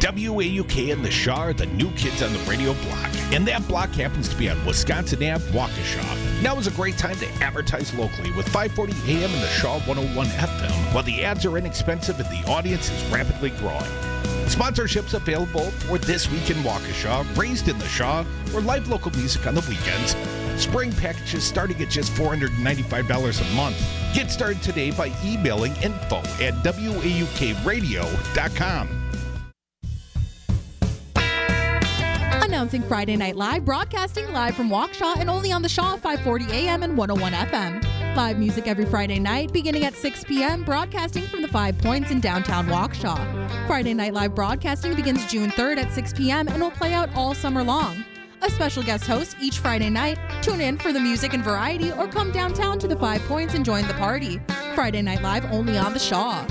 WAUK and the Shaw are the new kids on the radio block, and that block happens to be on Wisconsin Ave, Waukesha. Now is a great time to advertise locally with 540 AM and the Shaw 101 FM, while the ads are inexpensive and the audience is rapidly growing. Sponsorships available for This Week in Waukesha, Raised in the Shaw, or live local music on the weekends. Spring packages starting at just $495 a month. Get started today by emailing info@waukradio.com. Announcing Friday Night Live, broadcasting live from Waukesha and only on the Shaw 540 AM and 101 FM. Live music every Friday night, beginning at 6 p.m., broadcasting from the 5 Points in downtown Waukesha. Friday Night Live broadcasting begins June 3rd at 6 p.m. and will play out all summer long. A special guest host each Friday night. Tune in for the music and variety or come downtown to the 5 Points and join the party. Friday Night Live only on the Shaw.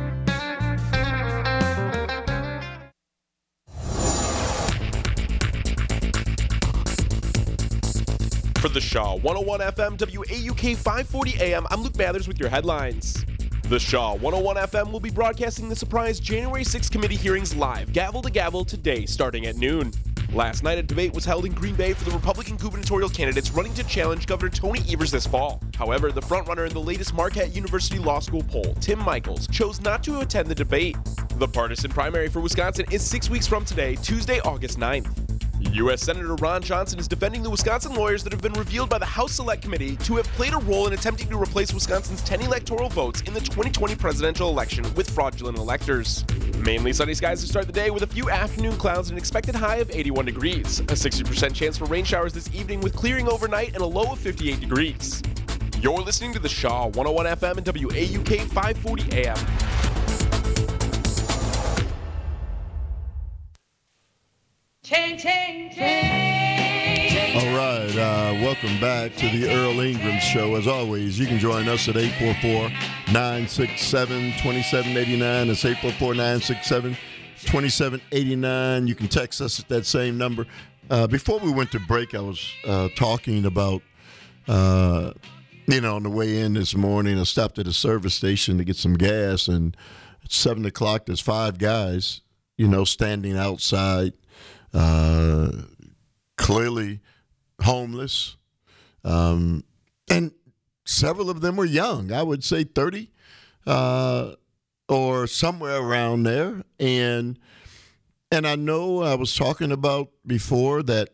For the Shaw 101 FM, WAUK 540 AM, I'm Luke Mathers with your headlines. The Shaw 101 FM will be broadcasting the surprise January 6 committee hearings live, gavel to gavel, today starting at noon. Last night, a debate was held in Green Bay for the Republican gubernatorial candidates running to challenge Governor Tony Evers this fall. However, the frontrunner in the latest Marquette University Law School poll, Tim Michaels, chose not to attend the debate. The partisan primary for Wisconsin is 6 weeks from today, Tuesday, August 9th. U.S. Senator Ron Johnson is defending the Wisconsin lawyers that have been revealed by the House Select Committee to have played a role in attempting to replace Wisconsin's 10 electoral votes in the 2020 presidential election with fraudulent electors. Mainly sunny skies to start the day with a few afternoon clouds and an expected high of 81 degrees. A 60% chance for rain showers this evening with clearing overnight and a low of 58 degrees. You're listening to the Shaw 101 FM and WAUK 540 AM. Ching, ching, ching. All right, welcome back to the Earl Ingram Show. As always, you can join us at 844-967-2789. It's 844-967-2789. You can text us at that same number. Before we went to break, I was talking about, on the way in this morning, I stopped at a service station to get some gas, and at 7 o'clock, there's 5 guys, standing outside. Clearly homeless, and several of them were young. I would say 30 or somewhere around there. And I know I was talking about before that,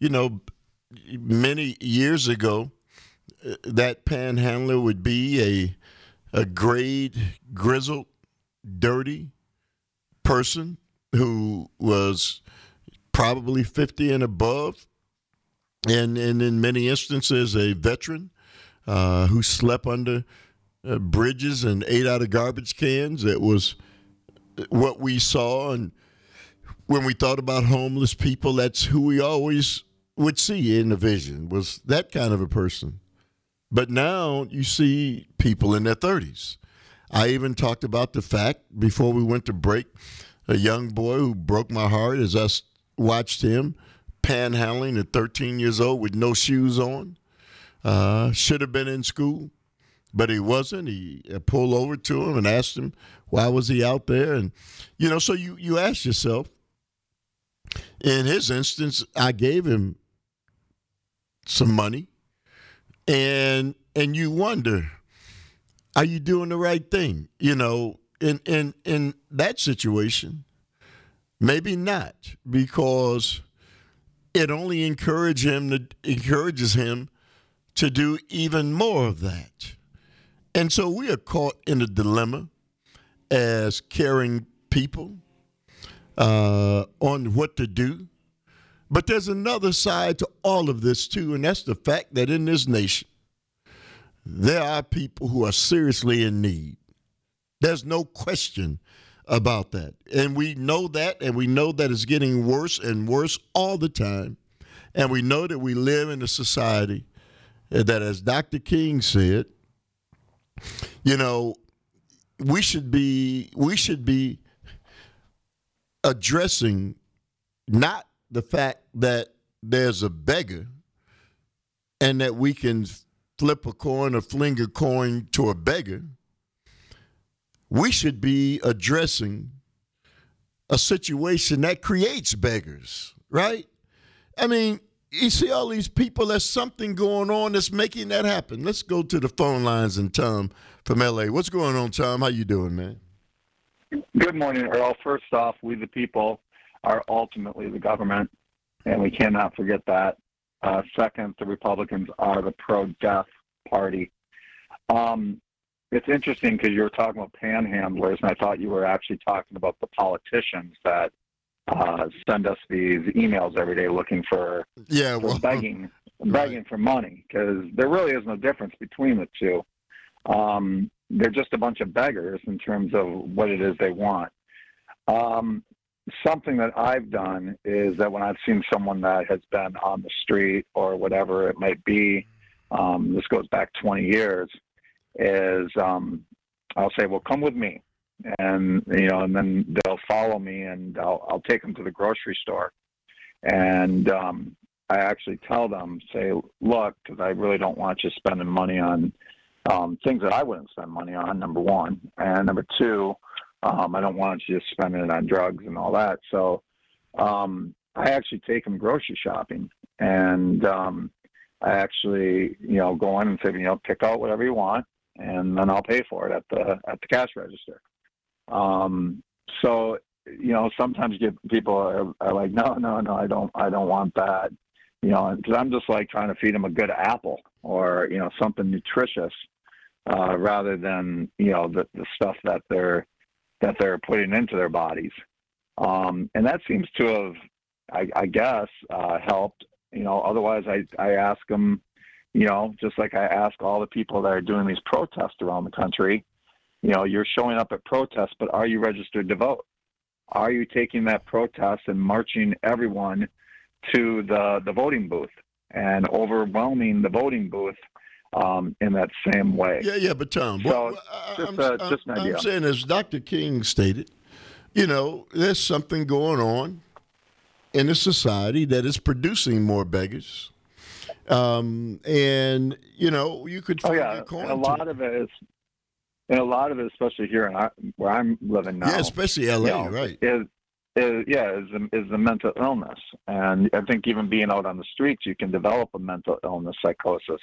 many years ago, that panhandler would be a grayed, grizzled, dirty person who was probably 50 and above, and in many instances a veteran who slept under bridges and ate out of garbage cans. It was what we saw, and when we thought about homeless people, that's who we always would see in the vision, was that kind of a person. But now you see people in their 30s. I even talked about the fact, before we went to break, a young boy who broke my heart as I watched him panhandling at 13 years old with no shoes on. Should have been in school, but he wasn't. I pulled over to him and asked him why was he out there. And, so you ask yourself, in his instance, I gave him some money, and you wonder, are you doing the right thing? In that situation, maybe not, because it only encourages him to do even more of that. And so we are caught in a dilemma as caring people on what to do. But there's another side to all of this, too, and that's the fact that in this nation, there are people who are seriously in need. There's no question about that. And we know that, and we know that it's getting worse and worse all the time. And we know that we live in a society that, as Dr. King said, we should be addressing not the fact that there's a beggar and that we can flip a coin or fling a coin to a beggar. We should be addressing a situation that creates beggars, right? I mean, you see all these people, there's something going on that's making that happen. Let's go to the phone lines and Tom from L.A. What's going on, Tom? How you doing, man? Good morning, Earl. First off, we the people are ultimately the government, and we cannot forget that. Second, the Republicans are the pro-death party. It's interesting because you were talking about panhandlers, and I thought you were actually talking about the politicians that send us these emails every day looking for begging for money, because there really is no difference between the two. They're just a bunch of beggars in terms of what it is they want. Something that I've done is that when I've seen someone that has been on the street or whatever it might be, this goes back 20 years, is I'll say, well, come with me. And, and then they'll follow me, and I'll take them to the grocery store. And I actually tell them, say, look, because I really don't want you spending money on things that I wouldn't spend money on, number one. And number two, I don't want you spending it on drugs and all that. So I actually take them grocery shopping. And I actually, go in and say, pick out whatever you want, and then I'll pay for it at the cash register. So, sometimes people are like, no, I don't want that, because I'm just like trying to feed them a good apple or, something nutritious, rather than, the stuff that they're putting into their bodies. And that seems to have, I guess, helped, otherwise I ask them, just like I ask all the people that are doing these protests around the country, you're showing up at protests, but are you registered to vote? Are you taking that protest and marching everyone to the voting booth and overwhelming the voting booth in that same way? Yeah, but Tom, so just an idea. I'm saying, as Dr. King stated, there's something going on in a society that is producing more beggars. And, you could find your coin. And a lot of it, especially here where I'm living now. Yeah, especially LA, right? Is the mental illness. And I think even being out on the streets, you can develop a mental illness psychosis.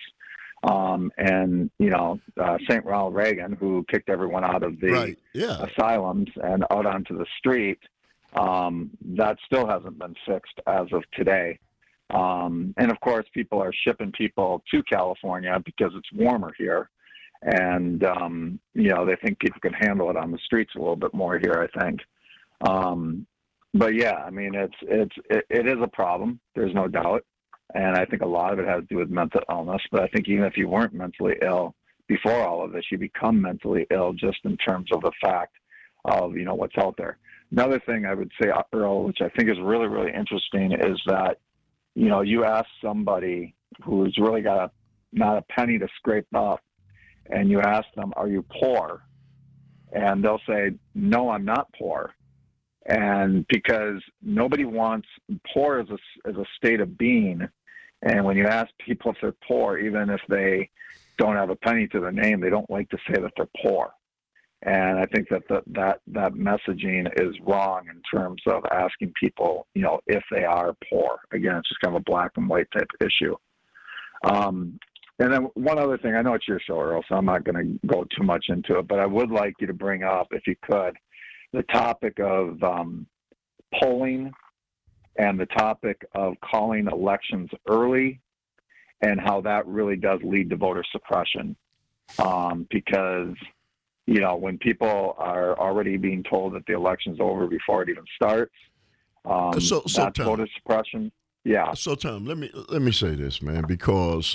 St. Ronald Reagan, who kicked everyone out of the asylums and out onto the street, that still hasn't been fixed as of today. And of course, people are shipping people to California because it's warmer here. And, they think people can handle it on the streets a little bit more here, I think. But yeah, I mean, it is a problem. There's no doubt. And I think a lot of it has to do with mental illness. But I think even if you weren't mentally ill before all of this, you become mentally ill just in terms of the fact of, what's out there. Another thing I would say, Earl, which I think is really, really interesting, is that, you ask somebody who's really got not a penny to scrape up, and you ask them, are you poor? And they'll say, no, I'm not poor. And because nobody wants, poor as a state of being. And when you ask people if they're poor, even if they don't have a penny to their name, they don't like to say that they're poor. And I think that messaging is wrong in terms of asking people, if they are poor. Again, it's just kind of a black and white type issue. And then one other thing, I know it's your show, Earl, so I'm not going to go too much into it, but I would like you to bring up, if you could, the topic of polling and the topic of calling elections early and how that really does lead to voter suppression. Because, when people are already being told that the election's over before it even starts, that's Tom, voter suppression. Yeah. So Tom, let me say this, man, because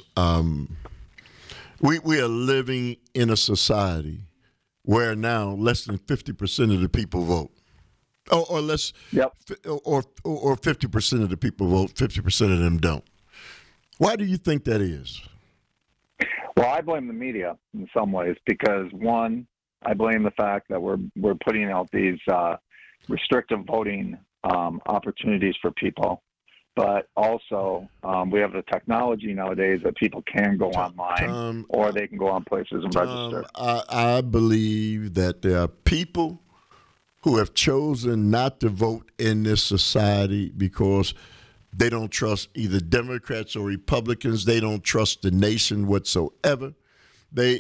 we are living in a society where now less than 50% of the people vote, or less, or 50% of the people vote, 50% of them don't. Why do you think that is? Well, I blame the media in some ways because, one, I blame the fact that we're putting out these restrictive voting opportunities for people. But also, we have the technology nowadays that people can go online or they can go on places and register. I believe that there are people who have chosen not to vote in this society because they don't trust either Democrats or Republicans. They don't trust the nation whatsoever. They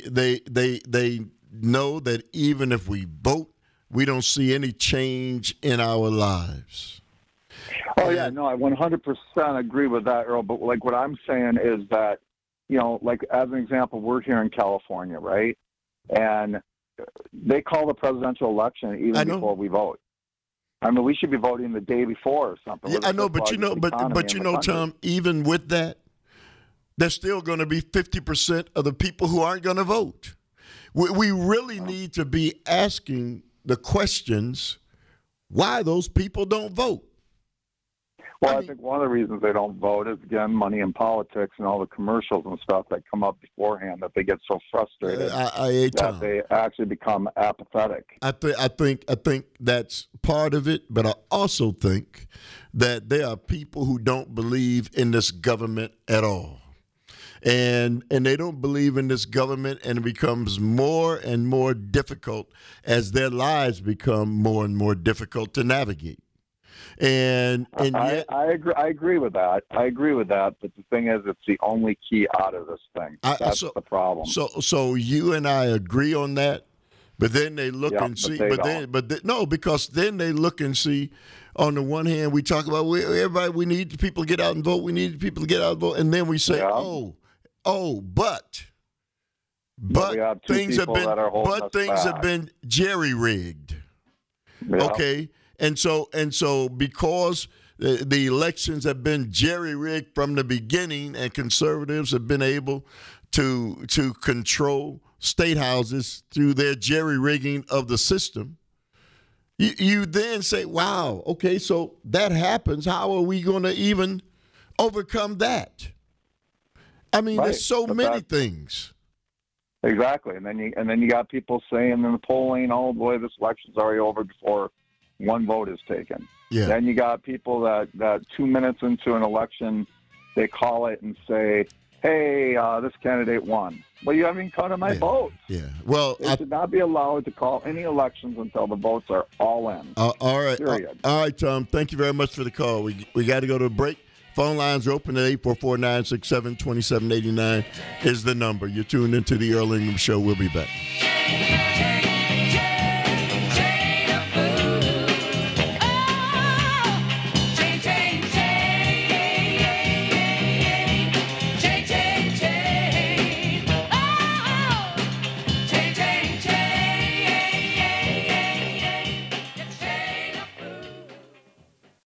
know that even if we vote, we don't see any change in our lives. Oh, yeah, no, I 100% agree with that, Earl. But, like, what I'm saying is that, you know, like, as an example, we're here in California, right? And they call the presidential election even before we vote. I mean, we should be voting the day before or something. Yeah, I know, but you know, Tom, even with that, there's still going to be 50% of the people who aren't going to vote. We really need to be asking the questions why those people don't vote. Well, I think one of the reasons they don't vote is, again, money in politics and all the commercials and stuff that come up beforehand that they get so frustrated that they actually become apathetic. I think that's part of it, but I also think that there are people who don't believe in this government at all. And they don't believe in this government, and it becomes more and more difficult as their lives become more and more difficult to navigate. And yet, I agree with that. But the thing is, it's the only key out of this thing. That's the problem. So you and I agree on that, but then they look and see. Because then they look and see. On the one hand, we talk about everybody. We need people to get out and vote. We need people to get out and vote, and then we say, but things have been jerry-rigged. Yeah. Okay. And so because the elections have been jerry-rigged from the beginning, and conservatives have been able to control state houses through their jerry-rigging of the system, you then say, wow, okay, so that happens. How are we going to even overcome that? I mean, there's so many things. Exactly. And then you got people saying in the polling, oh, boy, this election's already over before one vote is taken. Yeah. Then you got people that 2 minutes into an election, they call it and say, hey, this candidate won. Well, you haven't counted my vote. Yeah. Well, they should not be allowed to call any elections until the votes are all in. All right. Period. All right, Tom. Thank you very much for the call. We got to go to a break. Phone lines are open at 844-967-2789 is the number. You're tuned into the Earl Ingram Show. We'll be back.